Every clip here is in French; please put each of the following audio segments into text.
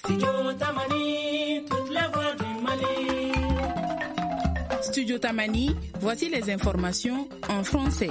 Studio Tamani, voici les informations en français.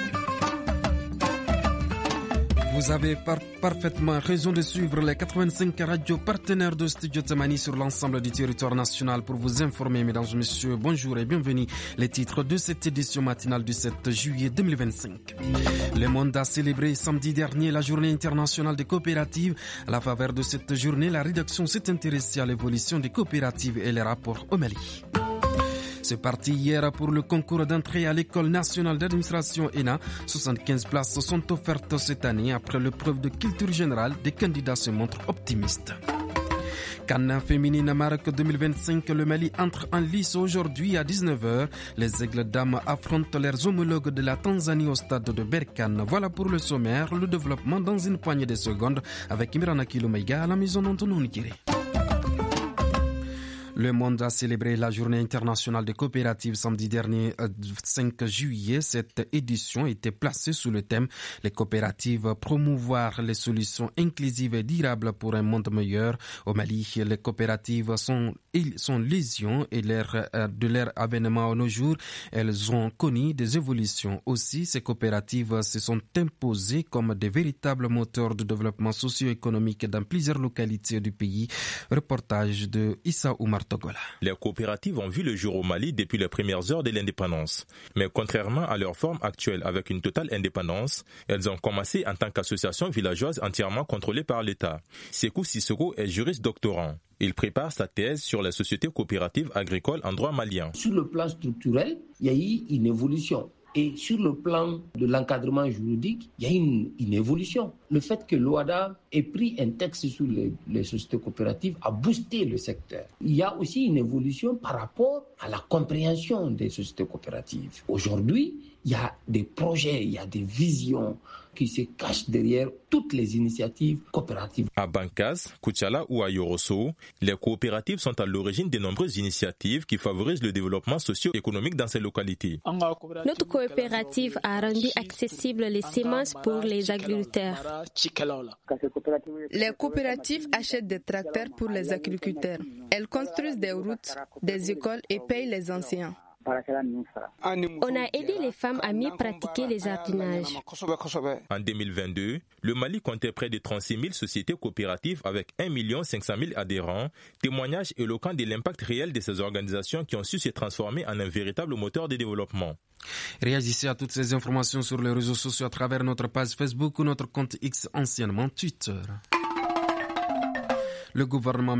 Vous avez parfaitement raison de suivre les 85 radios partenaires de Studio Tamani sur l'ensemble du territoire national pour vous informer. Mesdames et messieurs, bonjour et bienvenue. Les titres de cette édition matinale du 7 juillet 2025. Le monde a célébré samedi dernier la journée internationale des coopératives. À la faveur de cette journée, la rédaction s'est intéressée à l'évolution des coopératives et les rapports au Mali. C'est parti hier pour le concours d'entrée à l'École nationale d'administration ENA. 75 places sont offertes cette année. Après l'épreuve de culture générale, des candidats se montrent optimistes. CAN féminine Maroc 2025, le Mali entre en lice aujourd'hui à 19h. Les Aigles dames affrontent leurs homologues de la Tanzanie au stade de Berkane. Voilà pour le sommaire, le développement dans une poignée de secondes avec Imrana Kilomeiga à la maison d'Antonou Nikiri. Le monde a célébré la journée internationale des coopératives samedi dernier, 5 juillet. Cette édition était placée sous le thème « Les coopératives, promouvoir les solutions inclusives et durables pour un monde meilleur ». Au Mali, les coopératives sont légion et de leur avènement à nos jours, elles ont connu des évolutions. Aussi, ces coopératives se sont imposées comme des véritables moteurs de développement socio-économique dans plusieurs localités du pays. Reportage de Issa Oumar Togola. Les coopératives ont vu le jour au Mali depuis les premières heures de l'indépendance. Mais contrairement à leur forme actuelle avec une totale indépendance, elles ont commencé en tant qu'association villageoise entièrement contrôlée par l'État. Sekou Sissoko est juriste doctorant. Il prépare sa thèse sur les sociétés coopératives agricoles en droit malien. Sur le plan structurel, il y a eu une évolution. Et sur le plan de l'encadrement juridique, il y a une évolution. Le fait que l'OHADA ait pris un texte sur les sociétés coopératives a boosté le secteur. Il y a aussi une évolution par rapport à la compréhension des sociétés coopératives. Aujourd'hui, il y a des projets, il y a des visions qui se cachent derrière toutes les initiatives coopératives. À Bankaz, Koutiala ou à Yorosso, les coopératives sont à l'origine de nombreuses initiatives qui favorisent le développement socio-économique dans ces localités. Notre coopérative a rendu accessibles les semences pour les agriculteurs. Les coopératives achètent des tracteurs pour les agriculteurs. Elles construisent des routes, des écoles et payent les enseignants. On a aidé les femmes à mieux pratiquer les jardinages. En 2022, le Mali comptait près de 36 000 sociétés coopératives avec 1 500 000 adhérents, témoignage éloquent de l'impact réel de ces organisations qui ont su se transformer en un véritable moteur de développement. Réagissez à toutes ces informations sur les réseaux sociaux à travers notre page Facebook ou notre compte X, anciennement Twitter. Le gouvernement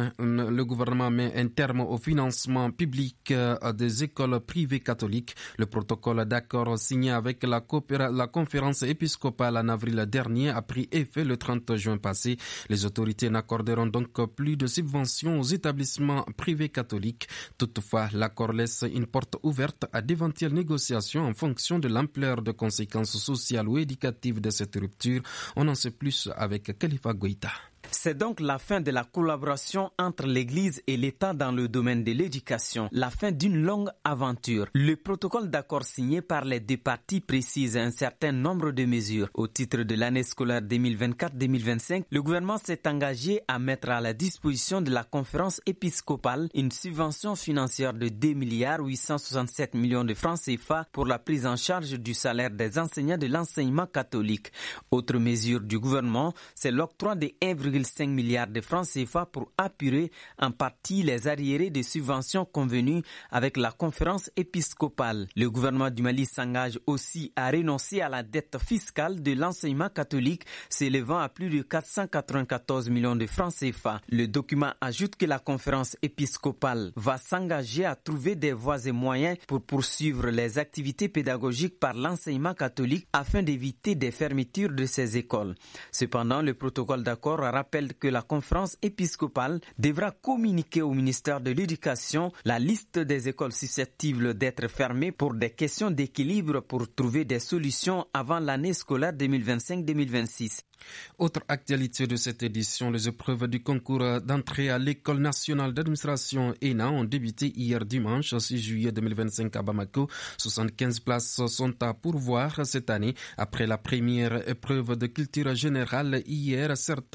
met un terme au financement public des écoles privées catholiques. Le protocole d'accord signé avec la conférence épiscopale en avril dernier a pris effet le 30 juin passé. Les autorités n'accorderont donc plus de subventions aux établissements privés catholiques. Toutefois, l'accord laisse une porte ouverte à d'éventuelles négociations en fonction de l'ampleur des conséquences sociales ou éducatives de cette rupture. On en sait plus avec Khalifa Goïta. C'est donc la fin de la collaboration entre l'Église et l'État dans le domaine de l'éducation, la fin d'une longue aventure. Le protocole d'accord signé par les deux parties précise un certain nombre de mesures. Au titre de l'année scolaire 2024-2025, le gouvernement s'est engagé à mettre à la disposition de la conférence épiscopale une subvention financière de 2,867 milliards de francs CFA pour la prise en charge du salaire des enseignants de l'enseignement catholique. Autre mesure du gouvernement, c'est l'octroi de 1,5 milliard de francs CFA pour apurer en partie les arriérés de subventions convenues avec la conférence épiscopale. Le gouvernement du Mali s'engage aussi à renoncer à la dette fiscale de l'enseignement catholique s'élevant à plus de 494 millions de francs CFA. Le document ajoute que la conférence épiscopale va s'engager à trouver des voies et moyens pour poursuivre les activités pédagogiques par l'enseignement catholique afin d'éviter des fermetures de ces écoles. Cependant, le protocole d'accord rappelle que la conférence épiscopale devra communiquer au ministère de l'Éducation la liste des écoles susceptibles d'être fermées pour des questions d'équilibre pour trouver des solutions avant l'année scolaire 2025-2026. Autre actualité de cette édition, les épreuves du concours d'entrée à l'École nationale d'administration ENA ont débuté hier dimanche 6 juillet 2025 à Bamako. 75 places sont à pourvoir cette année. Après la première épreuve de culture générale hier, certains candidats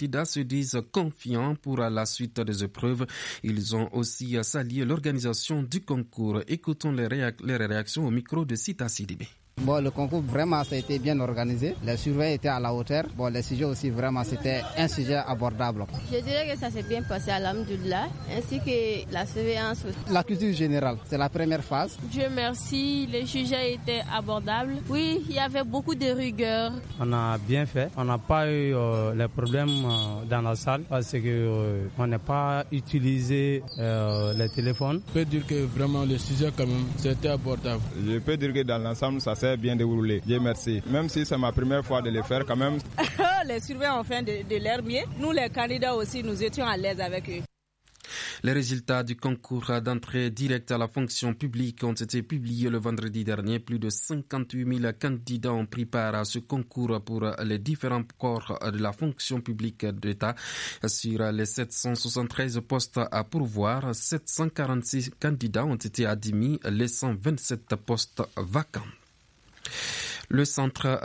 candidats se disent confiants pour la suite des épreuves. Ils ont aussi salué l'organisation du concours. Écoutons les réactions au micro de Sita Sidibé. Bon, le concours, vraiment, ça a été bien organisé. Les surveillants étaient à la hauteur. Bon, les sujets aussi, vraiment, c'était un sujet abordable. Je dirais que ça s'est bien passé, alhamdoulilah, ainsi que la surveillance. La culture générale, c'est la première phase. Dieu merci, les sujets étaient abordables. Oui, il y avait beaucoup de rigueur. On a bien fait. On n'a pas eu les problèmes dans la salle parce que on n'a pas utilisé les téléphones. Je peux dire que vraiment, le sujet, quand même, c'était abordable. Je peux dire que dans l'ensemble, ça s'est bien déroulé. Dieu merci. Même si c'est ma première fois de le faire quand même. Les surveillants ont fait de leur mieux. Nous, les candidats aussi, nous étions à l'aise avec eux. Les résultats du concours d'entrée directe à la fonction publique ont été publiés le vendredi dernier. Plus de 58 000 candidats ont pris part à ce concours pour les différents corps de la fonction publique d'État. Sur les 773 postes à pourvoir, 746 candidats ont été admis, laissant 27 postes vacants. Le centre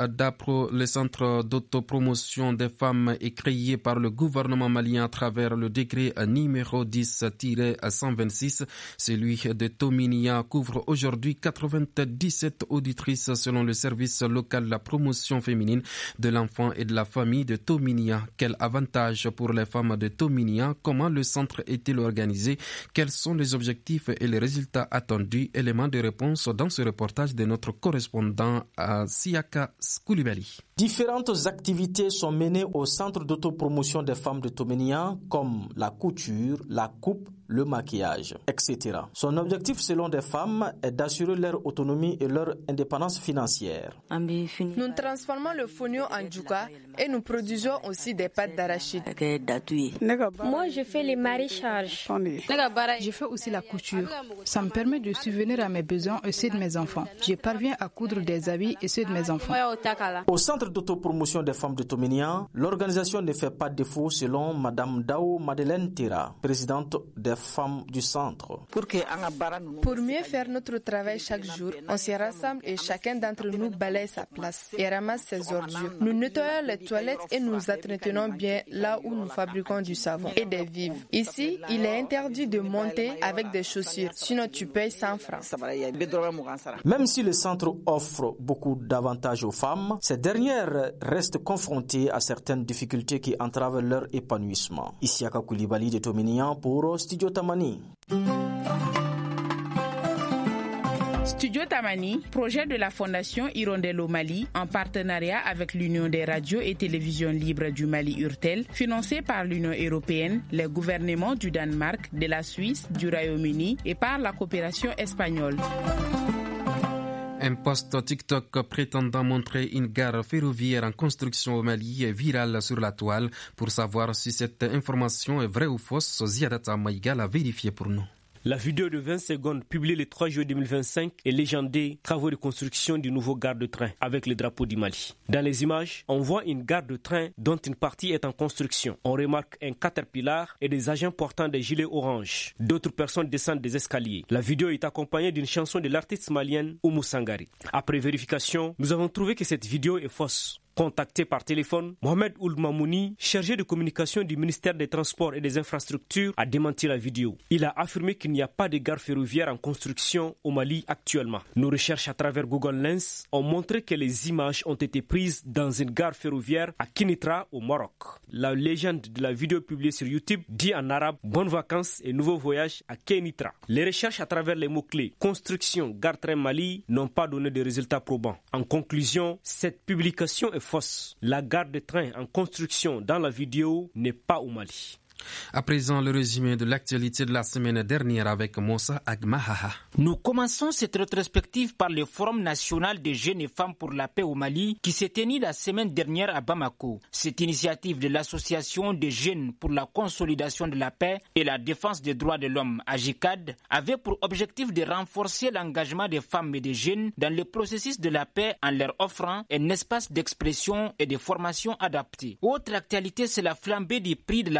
d'autopromotion des femmes est créé par le gouvernement malien à travers le décret numéro 10-126. Celui de Tominia couvre aujourd'hui 97 auditrices selon le service local de la promotion féminine de l'enfant et de la famille de Tominia. Quel avantage pour les femmes de Tominia? Comment le centre est-il organisé? Quels sont les objectifs et les résultats attendus? Éléments de réponse dans ce reportage de notre correspondant à Siaka Koulibaly. Différentes activités sont menées au centre d'autopromotion des femmes de Tominia comme la couture, la coupe, le maquillage, etc. Son objectif selon des femmes est d'assurer leur autonomie et leur indépendance financière. Nous transformons le fonio en djouka et nous produisons aussi des pâtes d'arachide. Moi, je fais les maraîchages. Je fais aussi la couture. Ça me permet de subvenir à mes besoins et ceux de mes enfants. Je parviens à coudre des habits et ceux de mes enfants. Au centre d'autopromotion des femmes de Tominia, l'organisation ne fait pas défaut selon Madame Dao Madeleine Tera, présidente des femmes du centre. Pour mieux faire notre travail chaque jour, on se rassemble et chacun d'entre nous balaye sa place et ramasse ses ordures. Nous nettoyons les toilettes et nous entretenons bien là où nous fabriquons du savon et des vivres. Ici, il est interdit de monter avec des chaussures, sinon tu payes 100 francs. Même si le centre offre beaucoup d'avantages aux femmes, ces dernières restent confrontées à certaines difficultés qui entravent leur épanouissement. Isiaka Koulibaly de Tominia pour Studio Tamani. Studio Tamani, projet de la Fondation Hirondelle au Mali, en partenariat avec l'Union des radios et télévisions libres du Mali URTEL, financé par l'Union européenne, les gouvernements du Danemark, de la Suisse, du Royaume-Uni et par la coopération espagnole. Un post TikTok prétendant montrer une gare ferroviaire en construction au Mali est viral sur la toile. Pour savoir si cette information est vraie ou fausse, Ziadata Maïga l'a vérifié pour nous. La vidéo de 20 secondes publiée le 3 juillet 2025 est légendée travaux de construction du nouveau gare de train avec le drapeau du Mali. Dans les images, on voit une gare de train dont une partie est en construction. On remarque un caterpillar et des agents portant des gilets orange. D'autres personnes descendent des escaliers. La vidéo est accompagnée d'une chanson de l'artiste malienne Oumou Sangari. Après vérification, nous avons trouvé que cette vidéo est fausse. Contacté par téléphone, Mohamed Ould Mamouni, chargé de communication du ministère des Transports et des Infrastructures, a démenti la vidéo. Il a affirmé qu'il n'y a pas de gare ferroviaire en construction au Mali actuellement. Nos recherches à travers Google Lens ont montré que les images ont été prises dans une gare ferroviaire à Kinitra au Maroc. La légende de la vidéo publiée sur YouTube dit en arabe « Bonnes vacances et nouveau voyage à Kinitra ». Les recherches à travers les mots-clés « construction gare-train Mali » n'ont pas donné de résultats probants. En conclusion, cette publication est fausse. La gare de train en construction dans la vidéo n'est pas au Mali. À présent, le résumé de l'actualité de la semaine dernière avec Moussa Agmahaha. Nous commençons cette rétrospective par le Forum national des jeunes et femmes pour la paix au Mali qui s'est tenu la semaine dernière à Bamako. Cette initiative de l'Association des jeunes pour la consolidation de la paix et la défense des droits de l'homme, AGICAD, avait pour objectif de renforcer l'engagement des femmes et des jeunes dans le processus de la paix en leur offrant un espace d'expression et de formation adapté. Autre actualité, c'est la flambée des prix de la tonne de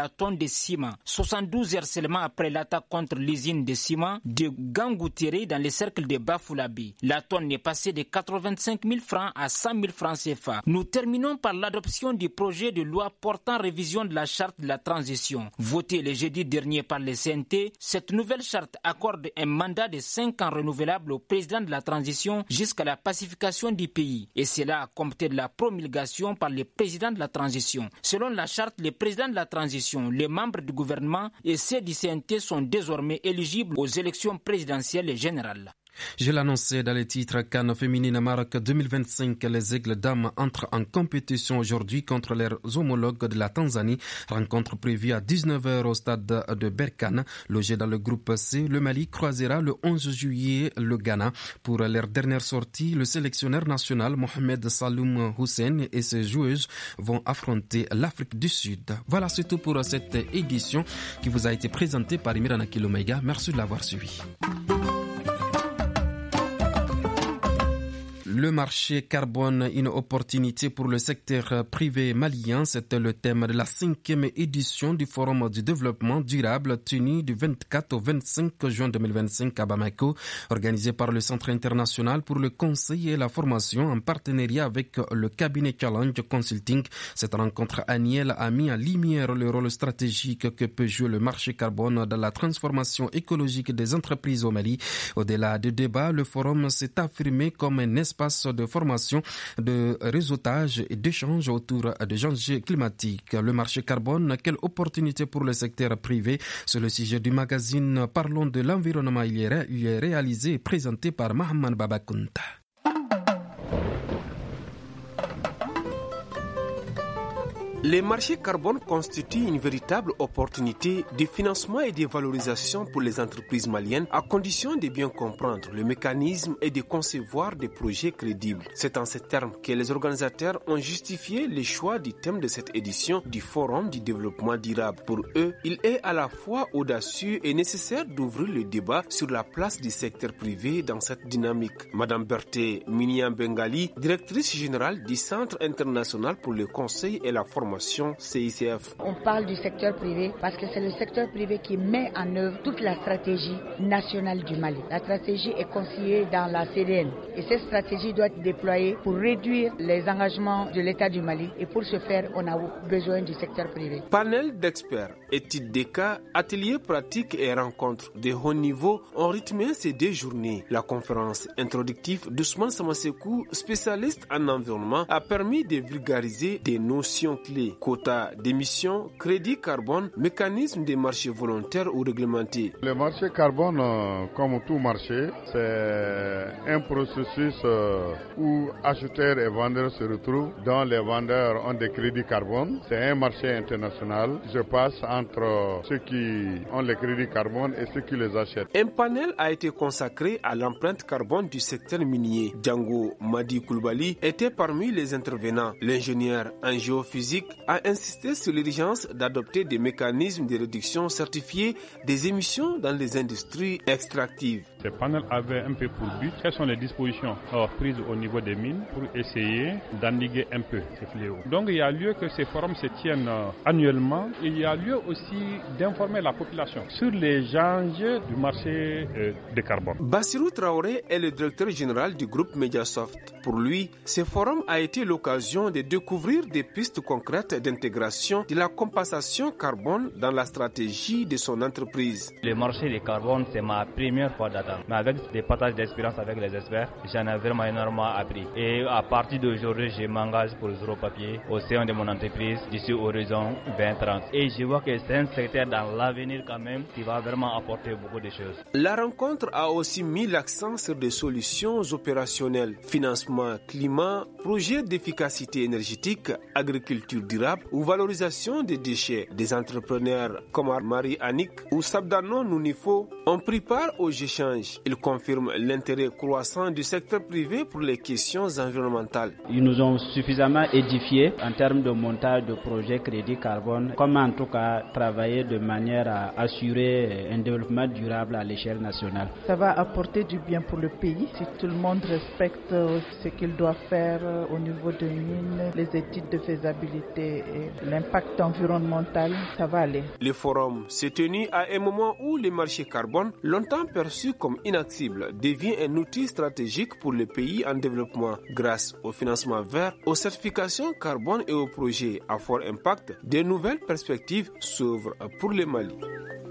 Ciment. 72 heures seulement après l'attaque contre l'usine de ciment de Gangoutiré dans les cercles de Bafoulabi. La tonne est passée de 85 000 francs à 100 000 francs CFA. Nous terminons par l'adoption du projet de loi portant révision de la charte de la transition. Votée le jeudi dernier par le CNT, cette nouvelle charte accorde un mandat de 5 ans renouvelable au président de la transition jusqu'à la pacification du pays. Et cela à compter de la promulgation par le président de la transition. Selon la charte, les présidents de la transition, les membres du gouvernement et ceux du CNT sont désormais éligibles aux élections présidentielles et générales. Je l'annonçais dans les titres, CAN féminine Maroc 2025. Les Aigles Dames entrent en compétition aujourd'hui contre leurs homologues de la Tanzanie. Rencontre prévue à 19h au stade de Berkane. Logé dans le groupe C, le Mali croisera le 11 juillet le Ghana. Pour leur dernière sortie, le sélectionneur national Mohamed Saloum Hussein et ses joueuses vont affronter l'Afrique du Sud. Voilà, c'est tout pour cette édition qui vous a été présentée par Imirana Kilomega. Merci de l'avoir suivi. Le marché carbone, une opportunité pour le secteur privé malien. C'était le thème de la 5e édition du Forum du développement durable tenu du 24 au 25 juin 2025 à Bamako, organisé par le Centre international pour le conseil et la formation en partenariat avec le cabinet Challenge Consulting. Cette rencontre annuelle a mis en lumière le rôle stratégique que peut jouer le marché carbone dans la transformation écologique des entreprises au Mali. Au-delà du débat, le forum s'est affirmé comme un espace de formation, de réseautage et d'échange autour des enjeux climatiques. Le marché carbone, quelle opportunité pour le secteur privé? C'est le sujet du magazine Parlons de l'environnement. Il est réalisé et présenté par Mahaman Babakunta. Les marchés carbone constituent une véritable opportunité de financement et de valorisation pour les entreprises maliennes à condition de bien comprendre le mécanisme et de concevoir des projets crédibles. C'est en ces termes que les organisateurs ont justifié le choix du thème de cette édition du Forum du développement durable. Pour eux, il est à la fois audacieux et nécessaire d'ouvrir le débat sur la place du secteur privé dans cette dynamique. Madame Berthe Minian Bengali, directrice générale du Centre international pour le conseil et la formation CICF. On parle du secteur privé parce que c'est le secteur privé qui met en œuvre toute la stratégie nationale du Mali. La stratégie est consignée dans la CDN et cette stratégie doit être déployée pour réduire les engagements de l'État du Mali et pour ce faire, on a besoin du secteur privé. Panel d'experts, études des cas, ateliers pratiques et rencontres de haut niveau ont rythmé ces 2 journées. La conférence introductive d'Ousmane Samasekou, spécialiste en environnement, a permis de vulgariser des notions clés. Quotas d'émissions, crédit carbone, mécanisme des marchés volontaires ou réglementés. Le marché carbone, comme tout marché, c'est un processus où acheteurs et vendeurs se retrouvent, dont les vendeurs ont des crédits carbone. C'est un marché international qui se passe entre ceux qui ont les crédits carbone et ceux qui les achètent. Un panel a été consacré à l'empreinte carbone du secteur minier. Django Madi Koulibaly était parmi les intervenants. L'ingénieur en géophysique a insisté sur l'urgence d'adopter des mécanismes de réduction certifiés des émissions dans les industries extractives. Ce panel avait un peu pour but quelles sont les dispositions prises au niveau des mines pour essayer d'endiguer un peu ces fléaux. Donc il y a lieu que ces forums se tiennent annuellement. Il y a lieu aussi d'informer la population sur les enjeux du marché de carbone. Bassirou Traoré est le directeur général du groupe Mediasoft. Pour lui, ce forum a été l'occasion de découvrir des pistes concrètes d'intégration de la compensation carbone dans la stratégie de son entreprise. Le marché du carbone, c'est ma première fois d'attendre. Mais avec des partages d'expérience avec les experts, j'en ai vraiment énormément appris. Et à partir d'aujourd'hui, je m'engage pour le zéro papier au sein de mon entreprise d'ici horizon 2030. Et je vois que c'est un secteur dans l'avenir quand même qui va vraiment apporter beaucoup de choses. La rencontre a aussi mis l'accent sur des solutions opérationnelles, financement climat, projets d'efficacité énergétique, agriculture durable ou valorisation des déchets. Des entrepreneurs comme Marie Annick ou Sabdano Nounifo ont pris part aux échanges. Ils confirment l'intérêt croissant du secteur privé pour les questions environnementales. Ils nous ont suffisamment édifiés en termes de montage de projets crédit carbone, comme en tout cas travailler de manière à assurer un développement durable à l'échelle nationale. Ça va apporter du bien pour le pays si tout le monde respecte ce qu'il doit faire au niveau de mines, les études de faisabilité limiter l'impact environnemental, ça va aller. Le forum s'est tenu à un moment où le marché carbone, longtemps perçu comme inaccessible, devient un outil stratégique pour les pays en développement. Grâce au financement vert, aux certifications carbone et aux projets à fort impact, de nouvelles perspectives s'ouvrent pour le Mali.